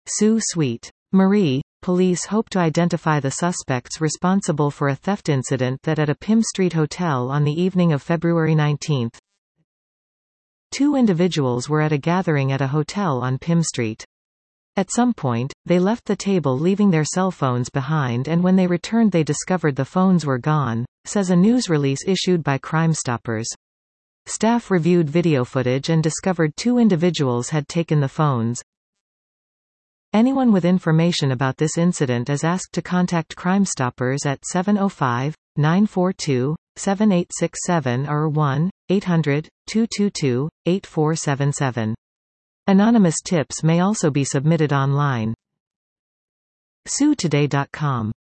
Sioux Suite. Marie, police hope to identify the suspects responsible for a theft incident that at a Pym Street hotel on the evening of February 19. Two individuals were at a gathering at a hotel on Pym Street. At some point, they left the table leaving their cell phones behind, and when they returned they discovered the phones were gone, says a news release issued by Crime Stoppers. Staff reviewed video footage and discovered two individuals had taken the phones. Anyone with information about this incident is asked to contact Crime Stoppers at 705-942-7867 or 1-800-222-8477. Anonymous tips may also be submitted online. SiouxToday.com